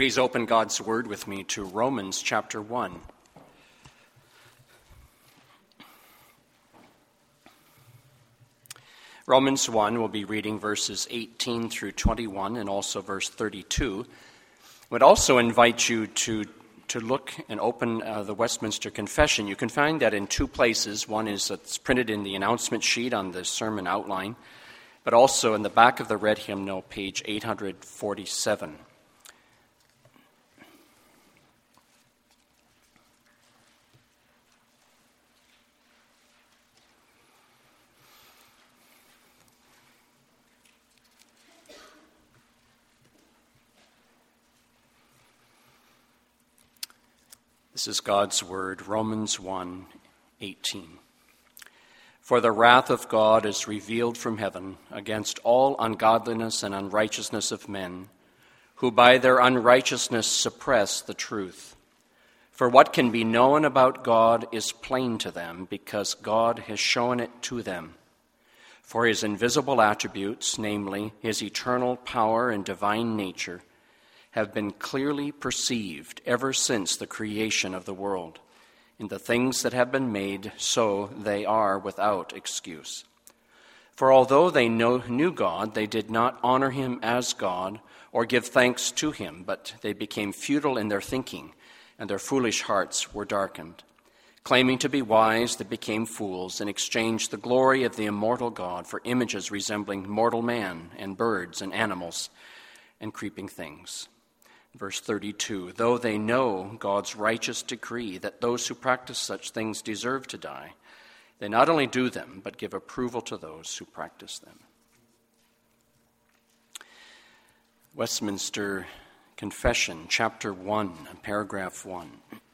Please open God's Word with me to Romans chapter 1. Romans 1, we'll be reading verses 18 through 21 and also verse 32. I would also invite you to look and open the Westminster Confession. You can find that in two places. One is that's printed in the announcement sheet on the sermon outline, but also in the back of the red hymnal, page 847. This is God's Word, Romans 1:18. For the wrath of God is revealed from heaven against all ungodliness and unrighteousness of men, who by their unrighteousness suppress the truth. For what can be known about God is plain to them, because God has shown it to them. For his invisible attributes, namely his eternal power and divine nature, have been clearly perceived ever since the creation of the world. In the things that have been made, so they are without excuse. For although they knew God, they did not honor him as God or give thanks to him, but they became futile in their thinking, and their foolish hearts were darkened. Claiming to be wise, they became fools and exchanged the glory of the immortal God for images resembling mortal man and birds and animals and creeping things. Verse 32, though they know God's righteous decree that those who practice such things deserve to die, they not only do them, but give approval to those who practice them. Westminster Confession, chapter 1, paragraph 1.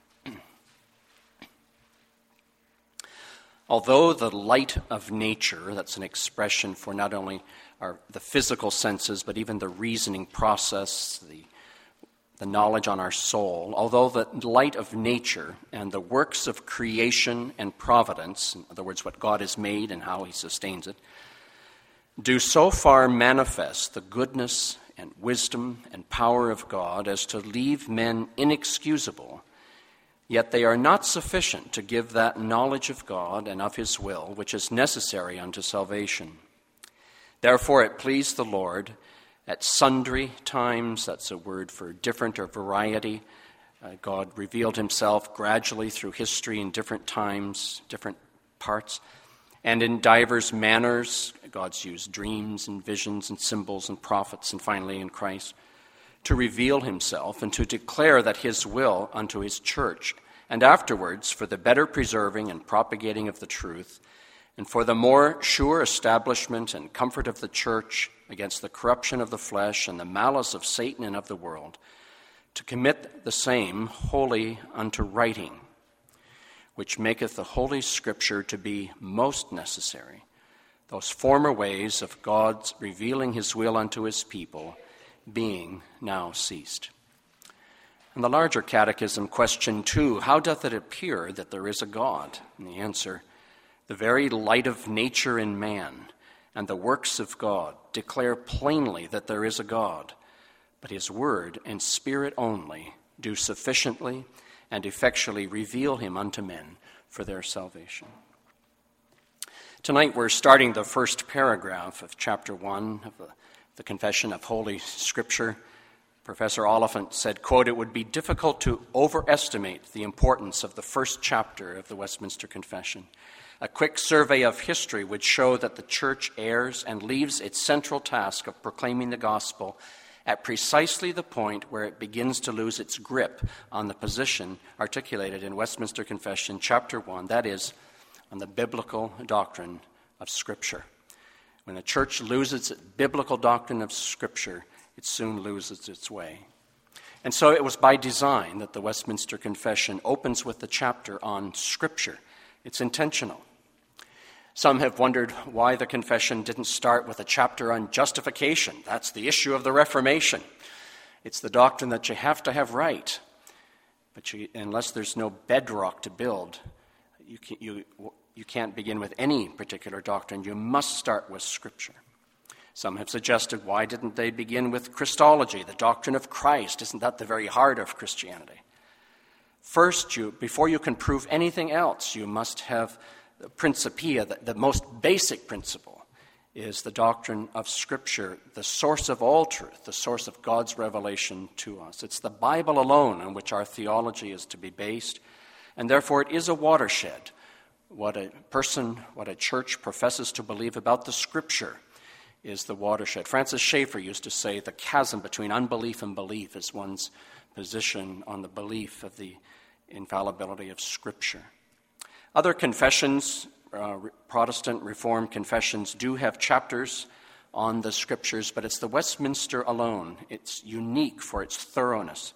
Although the light of nature, that's an expression for not only the physical senses, but even the reasoning process, the knowledge on our soul, although the light of nature and the works of creation and providence, in other words, what God has made and how he sustains it, do so far manifest the goodness and wisdom and power of God as to leave men inexcusable, yet they are not sufficient to give that knowledge of God and of his will which is necessary unto salvation. Therefore it pleased the Lord at sundry times, that's a word for different or variety. God revealed himself gradually through history in different times, different parts. And in divers manners, God's used dreams and visions and symbols and prophets, and finally in Christ, to reveal himself and to declare that his will unto his church, and afterwards for the better preserving and propagating of the truth, and for the more sure establishment and comfort of the church against the corruption of the flesh and the malice of Satan and of the world, to commit the same wholly unto writing, which maketh the Holy Scripture to be most necessary, those former ways of God's revealing his will unto his people being now ceased. And the larger catechism, question 2, how doth it appear that there is a God? And the answer, the very light of nature in man and the works of God declare plainly that there is a God, but his word and spirit only do sufficiently and effectually reveal him unto men for their salvation. Tonight we're starting the first paragraph of chapter 1 of the Confession of Holy Scripture. Professor Oliphant said, quote, it would be difficult to overestimate the importance of the first chapter of the Westminster Confession. A quick survey of history would show that the church errs and leaves its central task of proclaiming the gospel at precisely the point where it begins to lose its grip on the position articulated in Westminster Confession, chapter 1, that is, on the biblical doctrine of Scripture. When the church loses its biblical doctrine of Scripture, it soon loses its way. And so it was by design that the Westminster Confession opens with the chapter on Scripture. It's intentional. Some have wondered why the confession didn't start with a chapter on justification. That's the issue of the Reformation. It's the doctrine that you have to have right. But unless there's no bedrock to build, you can't begin with any particular doctrine. You must start with Scripture. Some have suggested, why didn't they begin with Christology, the doctrine of Christ? Isn't that the very heart of Christianity? First, before you can prove anything else, you must have the Principia, the most basic principle is the doctrine of Scripture, the source of all truth, the source of God's revelation to us. It's the Bible alone on which our theology is to be based, and therefore it is a watershed. What a church professes to believe about the Scripture is the watershed. Francis Schaeffer used to say the chasm between unbelief and belief is one's position on the belief of the infallibility of Scripture. Other confessions, Protestant Reformed confessions, do have chapters on the Scriptures, but it's the Westminster alone. It's unique for its thoroughness.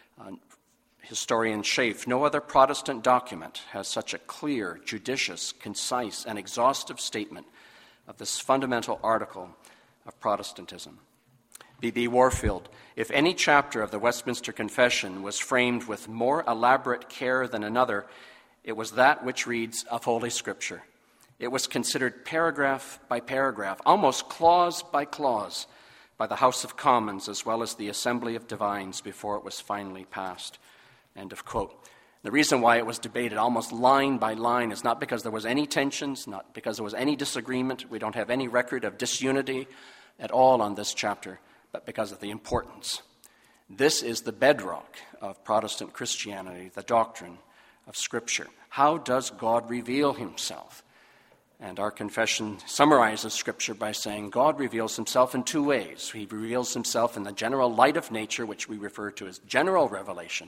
Historian Schaeffer, no other Protestant document has such a clear, judicious, concise, and exhaustive statement of this fundamental article of Protestantism. B.B. Warfield, if any chapter of the Westminster Confession was framed with more elaborate care than another, it was that which reads of Holy Scripture. It was considered paragraph by paragraph, almost clause by clause, by the House of Commons as well as the Assembly of Divines before it was finally passed. End of quote. The reason why it was debated almost line by line is not because there was any tensions, not because there was any disagreement. We don't have any record of disunity at all on this chapter, but because of the importance. This is the bedrock of Protestant Christianity, the doctrine of Scripture. How does God reveal himself? And our confession summarizes Scripture by saying God reveals himself in two ways. He reveals himself in the general light of nature, which we refer to as general revelation,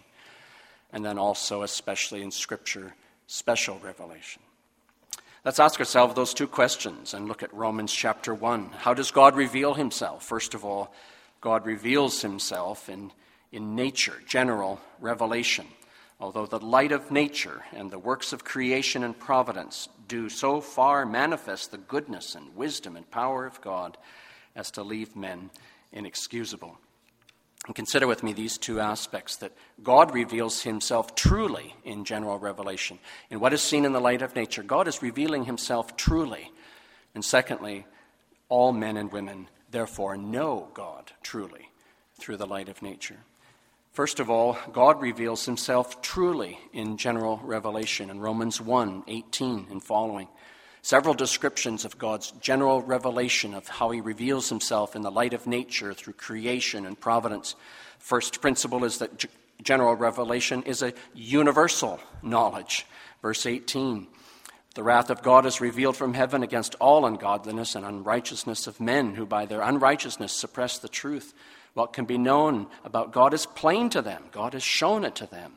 and then also, especially in Scripture, special revelation. Let's ask ourselves those two questions and look at Romans chapter 1. How does God reveal himself? First of all, God reveals himself in nature, general revelation. Although the light of nature and the works of creation and providence do so far manifest the goodness and wisdom and power of God as to leave men inexcusable. And consider with me these two aspects, that God reveals himself truly in general revelation. In what is seen in the light of nature, God is revealing himself truly. And secondly, all men and women therefore know God truly through the light of nature. First of all, God reveals himself truly in general revelation in Romans 1:18 and following. Several descriptions of God's general revelation of how he reveals himself in the light of nature through creation and providence. First principle is that general revelation is a universal knowledge. Verse 18, the wrath of God is revealed from heaven against all ungodliness and unrighteousness of men who by their unrighteousness suppress the truth. What can be known about God is plain to them. God has shown it to them.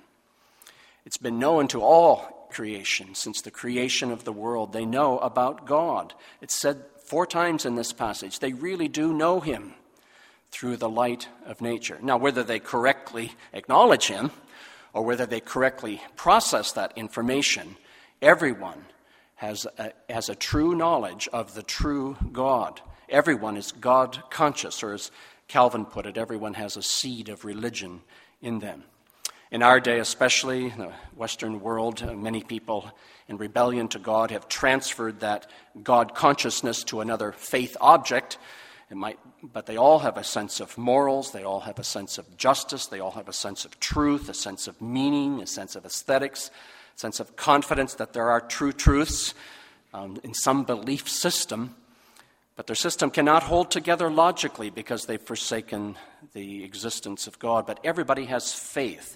It's been known to all creation since the creation of the world. They know about God. It's said 4 times in this passage. They really do know him through the light of nature. Now, whether they correctly acknowledge him or whether they correctly process that information, everyone has a true knowledge of the true God. Everyone is God conscious, or as Calvin put it, everyone has a seed of religion in them. In our day especially, the Western world, many people in rebellion to God have transferred that God consciousness to another faith object. But they all have a sense of morals, they all have a sense of justice, they all have a sense of truth, a sense of meaning, a sense of aesthetics, a sense of confidence that there are true truths in some belief system. But their system cannot hold together logically because they've forsaken the existence of God. But everybody has faith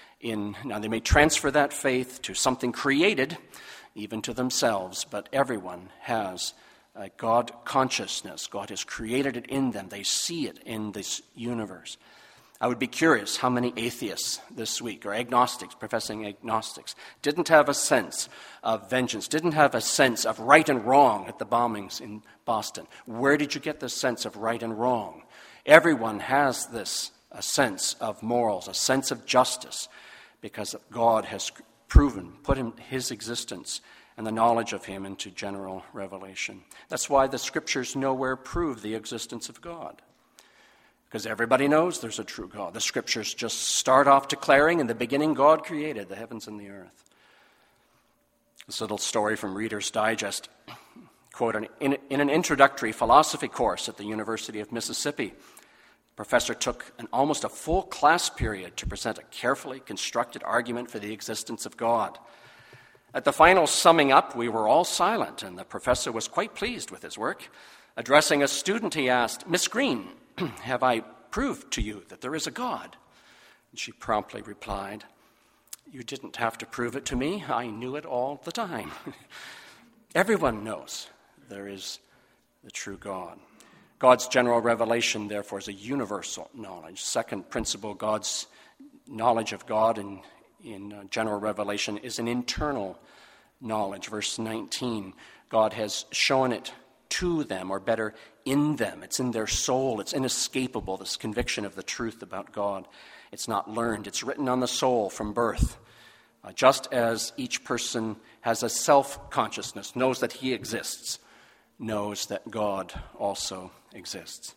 now they may transfer that faith to something created, even to themselves, but everyone has a God consciousness. God has created it in them. They see it in this universe. I would be curious how many atheists this week, or agnostics, professing agnostics, didn't have a sense of vengeance, didn't have a sense of right and wrong at the bombings in Boston. Where did you get this sense of right and wrong? Everyone has a sense of morals, a sense of justice, because God has put his existence and the knowledge of him into general revelation. That's why the Scriptures nowhere prove the existence of God, because everybody knows there's a true God. The Scriptures just start off declaring, in the beginning God created the heavens and the earth. This little story from Reader's Digest. quote, in an introductory philosophy course at the University of Mississippi, the professor took almost a full class period to present a carefully constructed argument for the existence of God. At the final summing up, we were all silent, and the professor was quite pleased with his work. Addressing a student, he asked, "Miss Green, have I proved to you that there is a God?" And she promptly replied, "You didn't have to prove it to me. I knew it all the time." Everyone knows there is the true God. God's general revelation, therefore, is a universal knowledge. Second principle, God's knowledge of God in general revelation is an internal knowledge. Verse 19, God has shown it to them, or better, in them. It's in their soul. It's inescapable, this conviction of the truth about God. It's not learned. It's written on the soul from birth. Just as each person has a self-consciousness, knows that he exists, knows that God also exists.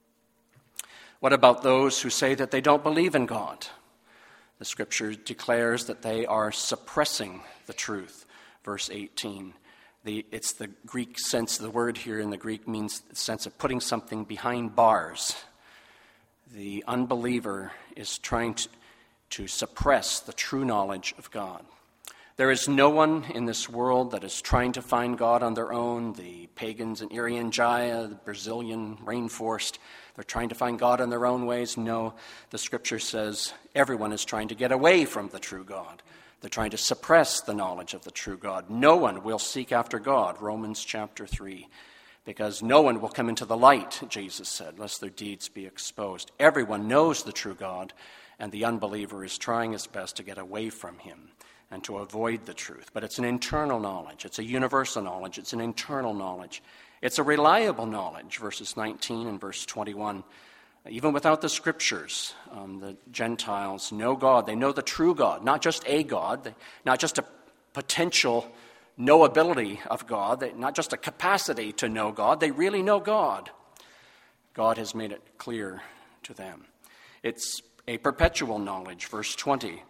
What about those who say that they don't believe in God? The Scripture declares that they are suppressing the truth. Verse 18. It's the Greek sense, the word here in the Greek means the sense of putting something behind bars. The unbeliever is trying to suppress the true knowledge of God. There is no one in this world that is trying to find God on their own. The pagans in Irian Jaya, the Brazilian rainforest, they're trying to find God in their own ways. No, the Scripture says everyone is trying to get away from the true God. They're trying to suppress the knowledge of the true God. No one will seek after God, Romans chapter 3, because no one will come into the light, Jesus said, lest their deeds be exposed. Everyone knows the true God, and the unbeliever is trying his best to get away from him and to avoid the truth. But it's an internal knowledge. It's a universal knowledge. It's an internal knowledge. It's a reliable knowledge, verses 19 and verse 21. Even without the Scriptures, the Gentiles know God. They know the true God, not just a God, not just a potential knowability of God, not just a capacity to know God. They really know God. God has made it clear to them. It's a perpetual knowledge, verse 20.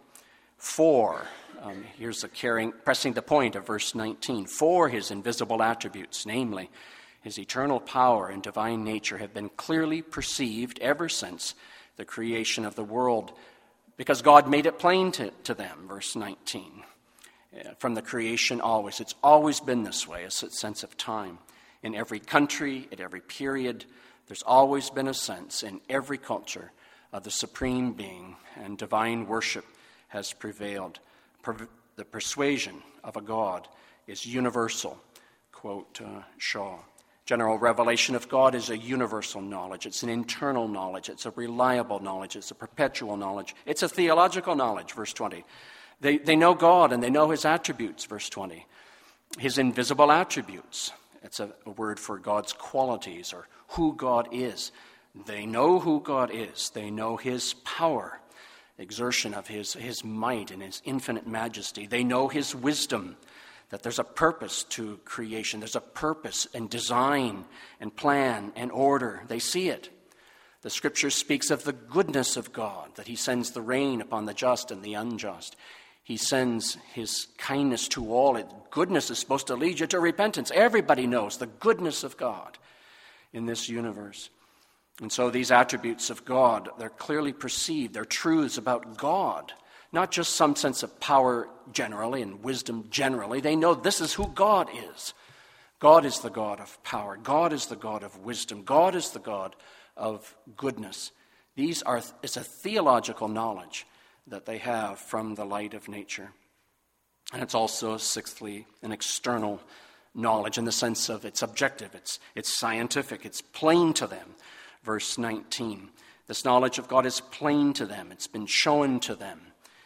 Here's pressing the point of verse 19. For his invisible attributes, namely his eternal power and divine nature, have been clearly perceived ever since the creation of the world, because God made it plain to them, verse 19. From the creation always. It's always been this way, a sense of time. In every country, at every period, there's always been a sense in every culture of the supreme being, and divine worship has prevailed. The persuasion of a God is universal, quote Shaw. General revelation of God is a universal knowledge. It's an internal knowledge. It's a reliable knowledge. It's a perpetual knowledge. It's a theological knowledge, verse 20. They know God and they know his attributes, verse 20. His invisible attributes. It's a word for God's qualities or who God is. They know who God is. They know his power, exertion of his might and his infinite majesty. They know his wisdom, that there's a purpose to creation. There's a purpose and design and plan and order. They see it. The Scripture speaks of the goodness of God, that he sends the rain upon the just and the unjust. He sends his kindness to all. Goodness is supposed to lead you to repentance. Everybody knows the goodness of God in this universe. And so these attributes of God, they're clearly perceived. They're truths about God, not just some sense of power generally and wisdom generally. They know this is who God is. God is the God of power. God is the God of wisdom. God is the God of goodness. It's a theological knowledge that they have from the light of nature. And it's also, sixthly, an external knowledge in the sense of it's objective, it's scientific, it's plain to them. Verse 19, this knowledge of God is plain to them. It's been shown to them.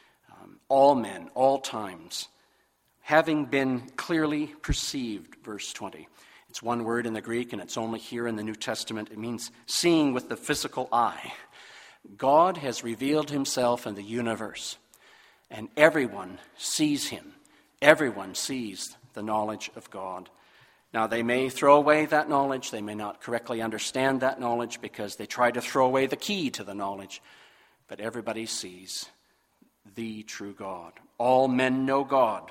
All men, all times, having been clearly perceived, verse 20. It's one word in the Greek, and it's only here in the New Testament. It means seeing with the physical eye. God has revealed himself in the universe, and everyone sees him. Everyone sees the knowledge of God. Now, they may throw away that knowledge. They may not correctly understand that knowledge because they try to throw away the key to the knowledge. But everybody sees the true God. All men know God,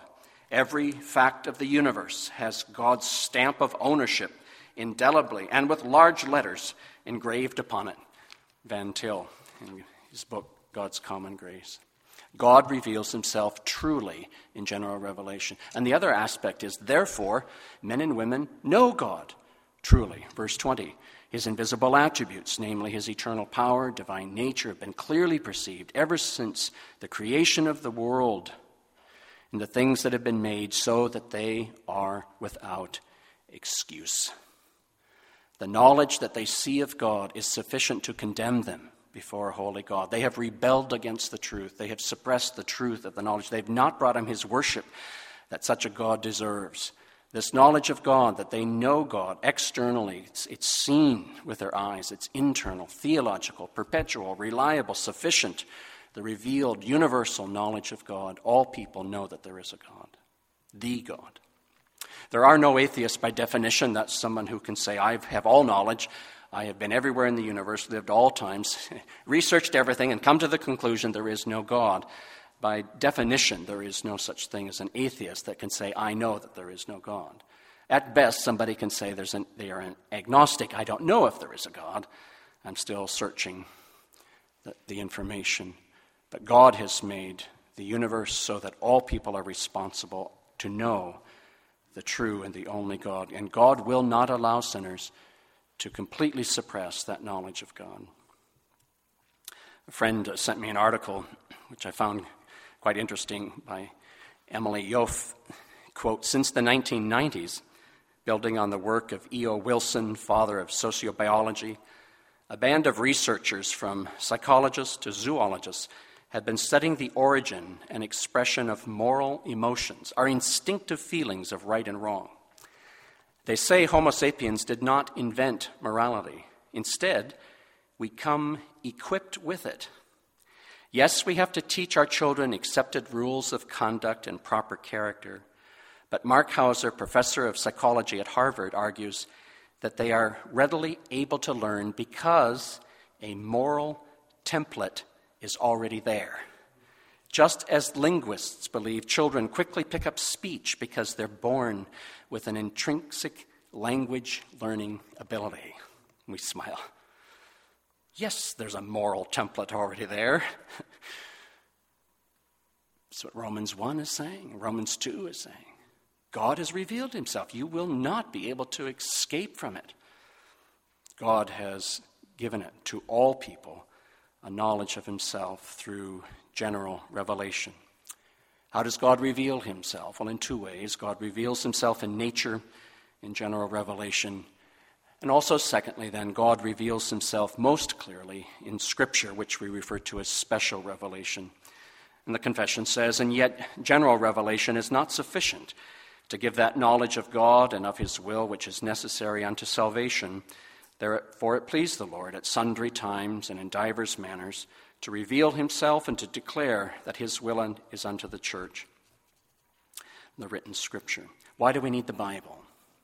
Every fact of the universe has God's stamp of ownership indelibly and with large letters engraved upon it. Van Til, in his book, God's Common Grace. God reveals himself truly in general revelation. And the other aspect is, therefore, men and women know God truly. Verse 20, his invisible attributes, namely his eternal power, divine nature, have been clearly perceived ever since the creation of the world and the things that have been made, so that they are without excuse. The knowledge that they see of God is sufficient to condemn them before a holy God. They have rebelled against the truth. They have suppressed the truth of the knowledge. They've not brought him his worship that such a God deserves. This knowledge of God, that they know God externally, it's seen with their eyes. It's internal, theological, perpetual, reliable, sufficient. The revealed, universal knowledge of God. All people know that there is a God, the God. There are no atheists by definition. That's someone who can say, I have all knowledge. I have been everywhere in the universe, lived all times, researched everything, and come to the conclusion there is no God. By definition, there is no such thing as an atheist that can say, I know that there is no God. At best, somebody can say they are an agnostic. I don't know if there is a God. I'm still searching the information. But God has made the universe so that all people are responsible to know the true and the only God. And God will not allow sinners to completely suppress that knowledge of God. A friend sent me an article, which I found quite interesting, by Emily Yoff. Quote, since the 1990s, building on the work of E.O. Wilson, father of sociobiology, a band of researchers from psychologists to zoologists have been studying the origin and expression of moral emotions, our instinctive feelings of right and wrong. They say Homo sapiens did not invent morality. Instead, we come equipped with it. Yes, we have to teach our children accepted rules of conduct and proper character, but Mark Hauser, professor of psychology at Harvard, argues that they are readily able to learn because a moral template is already there. Just as linguists believe children quickly pick up speech because they're born with an intrinsic language learning ability. We smile. Yes, there's a moral template already there. That's what Romans 1 is saying. Romans 2 is saying. God has revealed himself. You will not be able to escape from it. God has given it to all people, a knowledge of himself through general revelation. How does God reveal himself? Well, in two ways. God reveals himself in nature, in general revelation. And also, secondly, then, God reveals himself most clearly in Scripture, which we refer to as special revelation. And the confession says, and yet general revelation is not sufficient to give that knowledge of God and of his will which is necessary unto salvation. Therefore it pleased the Lord at sundry times and in divers manners to reveal himself and to declare that his will is unto the church. The written Scripture. Why do we need the Bible?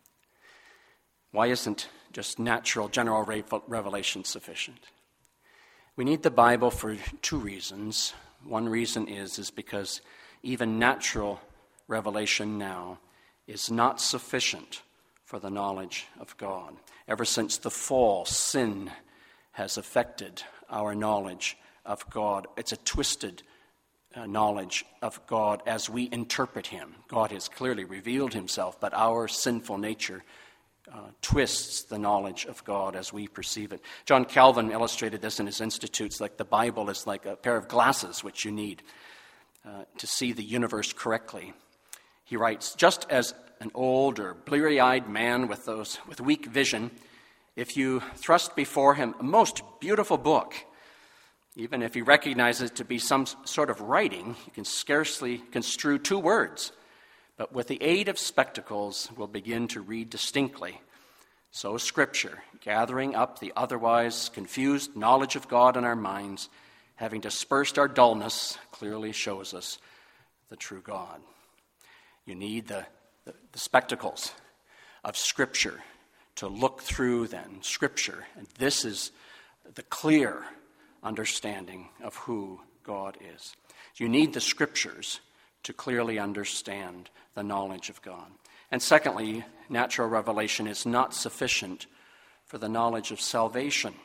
Why isn't just natural general revelation sufficient? We need the Bible for two reasons. One reason is because even natural revelation now is not sufficient for the knowledge of God. Ever since the fall, sin has affected our knowledge of God. It's a twisted knowledge of God as we interpret him. God has clearly revealed himself, but our sinful nature twists the knowledge of God as we perceive it. John Calvin illustrated this in his Institutes, like the Bible is like a pair of glasses which you need to see the universe correctly. He writes, just as an old or bleary-eyed man with weak vision, if you thrust before him a most beautiful book, even if he recognizes it to be some sort of writing, he can scarcely construe two words, but with the aid of spectacles will begin to read distinctly. So Scripture, gathering up the otherwise confused knowledge of God in our minds, having dispersed our dullness, clearly shows us the true God. You need the spectacles of Scripture to look through then Scripture. And this is the clear understanding of who God is. You need the Scriptures to clearly understand the knowledge of God. And secondly, natural revelation is not sufficient for the knowledge of salvation.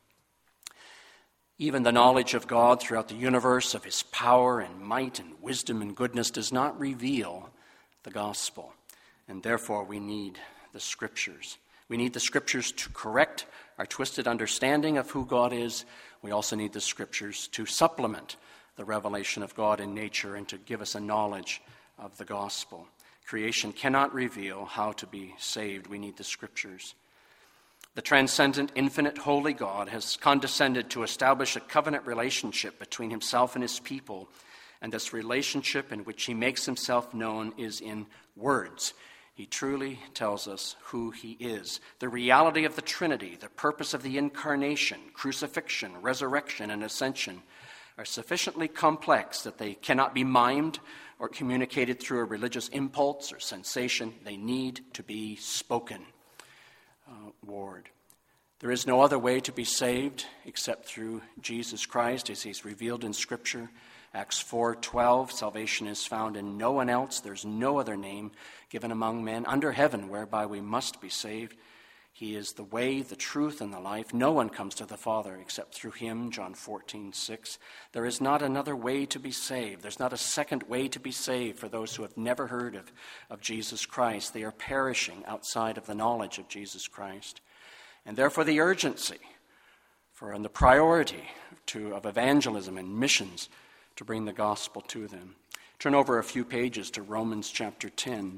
Even the knowledge of God throughout the universe, of his power and might and wisdom and goodness, does not reveal the gospel. And therefore we need the Scriptures. We need the Scriptures to correct our twisted understanding of who God is. We also need the Scriptures to supplement the revelation of God in nature and to give us a knowledge of the gospel. Creation cannot reveal how to be saved. We need the Scriptures. The transcendent, infinite, holy God has condescended to establish a covenant relationship between himself and his people, and this relationship in which he makes himself known is in words. He truly tells us who he is. The reality of the Trinity, the purpose of the incarnation, crucifixion, resurrection, and ascension are sufficiently complex that they cannot be mimed or communicated through a religious impulse or sensation. They need to be spoken. Ward. There is no other way to be saved except through Jesus Christ, as he's revealed in Scripture. Acts 4:12, salvation is found in no one else. There's no other name given among men under heaven whereby we must be saved. He is the way, the truth, and the life. No one comes to the Father except through him, John 14:6. There is not another way to be saved. There's not a second way to be saved for those who have never heard of Jesus Christ. They are perishing outside of the knowledge of Jesus Christ. And therefore the urgency and the priority of evangelism and missions to bring the gospel to them. Turn over a few pages to Romans chapter 10.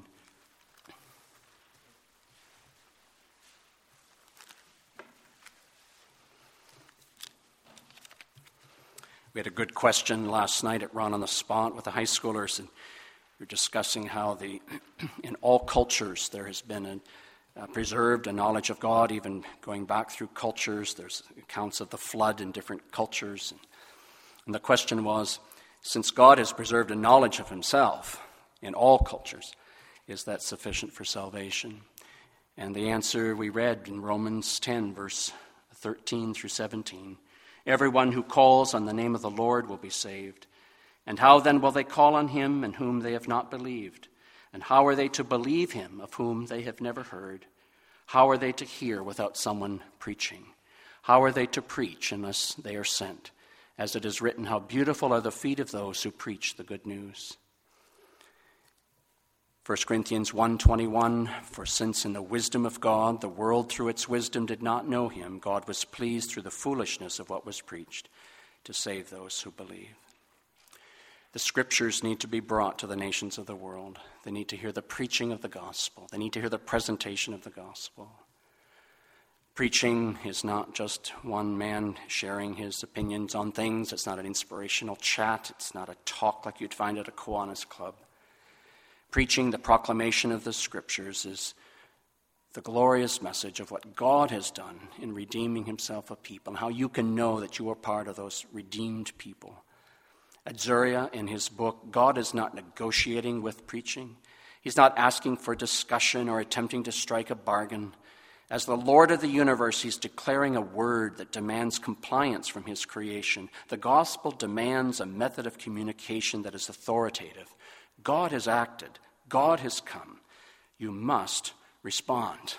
We had a good question last night at Ron on the Spot with the high schoolers, and we were discussing how in all cultures there has been preserved a knowledge of God, even going back through cultures. There's accounts of the flood in different cultures. And the question was, since God has preserved a knowledge of himself in all cultures, is that sufficient for salvation? And the answer we read in Romans 10, verse 13 through 17. Everyone who calls on the name of the Lord will be saved. And how then will they call on him in whom they have not believed? And how are they to believe him of whom they have never heard? How are they to hear without someone preaching? How are they to preach unless they are sent? As it is written, how beautiful are the feet of those who preach the good news. 1 Corinthians 1:21, for since in the wisdom of God, the world through its wisdom did not know him, God was pleased through the foolishness of what was preached to save those who believe. The Scriptures need to be brought to the nations of the world. They need to hear the preaching of the gospel. They need to hear the presentation of the gospel. Preaching is not just one man sharing his opinions on things. It's not an inspirational chat. It's not a talk like you'd find at a Kiwanis club. Preaching, the proclamation of the Scriptures, is the glorious message of what God has done in redeeming himself a people, and how you can know that you are part of those redeemed people. Adzuria, in his book, God is not negotiating with preaching. He's not asking for discussion or attempting to strike a bargain. As the Lord of the universe, he's declaring a word that demands compliance from his creation. The gospel demands a method of communication that is authoritative. God has acted. God has come. You must respond.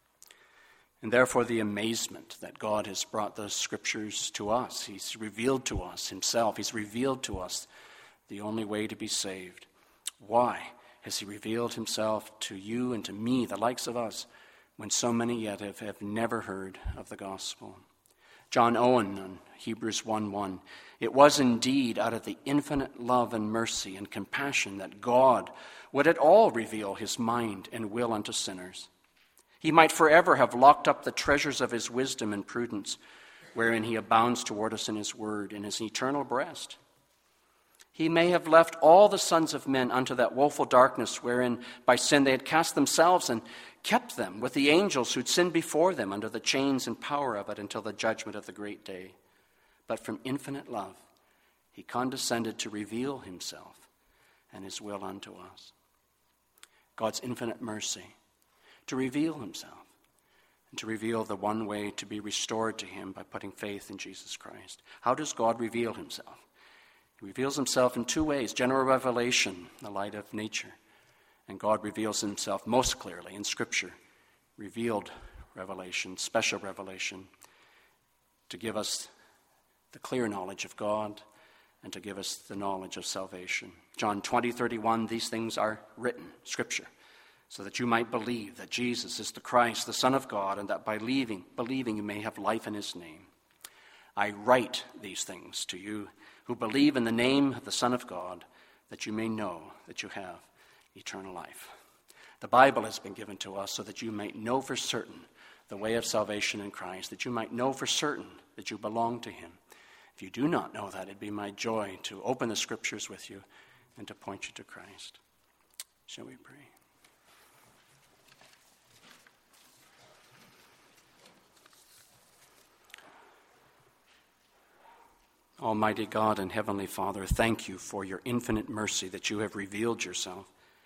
And therefore the amazement that God has brought the Scriptures to us. He's revealed to us himself. He's revealed to us the only way to be saved. Why has he revealed himself to you and to me, the likes of us, when so many yet have never heard of the gospel? John Owen on Hebrews 1:1, it was indeed out of the infinite love and mercy and compassion that God would at all reveal his mind and will unto sinners. He might forever have locked up the treasures of his wisdom and prudence, wherein he abounds toward us in his word, in his eternal breast. He may have left all the sons of men unto that woeful darkness, wherein by sin they had cast themselves, and kept them with the angels who'd sinned before them under the chains and power of it until the judgment of the great day. But from infinite love, he condescended to reveal himself and his will unto us. God's infinite mercy, to reveal himself, and to reveal the one way to be restored to him by putting faith in Jesus Christ. How does God reveal himself? He reveals himself in two ways: general revelation, the light of nature, and God reveals himself most clearly in Scripture, revealed revelation, special revelation, to give us the clear knowledge of God and to give us the knowledge of salvation. John 20:31, these things are written, Scripture, so that you might believe that Jesus is the Christ, the Son of God, and that by believing you may have life in his name. I write these things to you who believe in the name of the Son of God, that you may know that you have eternal life. The Bible has been given to us so that you might know for certain the way of salvation in Christ, that you might know for certain that you belong to him. If you do not know that, it'd be my joy to open the Scriptures with you and to point you to Christ. Shall we pray? Almighty God and Heavenly Father, thank you for your infinite mercy that you have revealed yourself.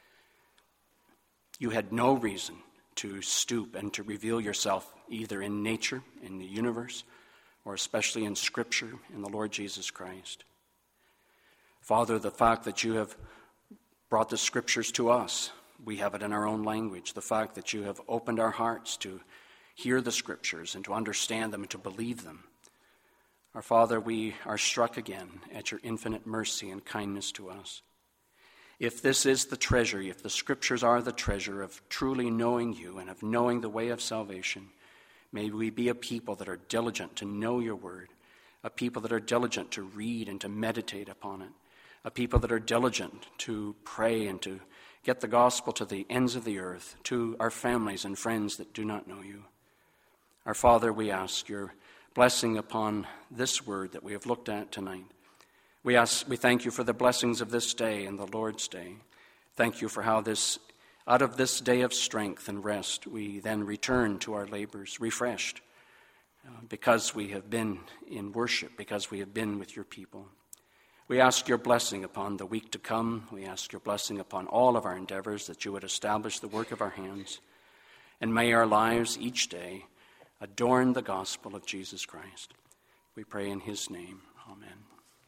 You had no reason to stoop and to reveal yourself either in nature, in the universe, or especially in Scripture, in the Lord Jesus Christ. Father, the fact that you have brought the Scriptures to us, we have it in our own language. The fact that you have opened our hearts to hear the Scriptures and to understand them and to believe them. Our Father, we are struck again at your infinite mercy and kindness to us. If this is the treasure, if the Scriptures are the treasure of truly knowing you and of knowing the way of salvation, may we be a people that are diligent to know your word, a people that are diligent to read and to meditate upon it, a people that are diligent to pray and to get the gospel to the ends of the earth, to our families and friends that do not know you. Our Father, we ask your blessing upon this word that we have looked at tonight. We thank you for the blessings of this day and the Lord's day. Thank you for how out of this day of strength and rest, we then return to our labors refreshed because we have been in worship, because we have been with your people. We ask your blessing upon the week to come. We ask your blessing upon all of our endeavors, that you would establish the work of our hands. And may our lives each day adorn the gospel of Jesus Christ. We pray in his name. Amen.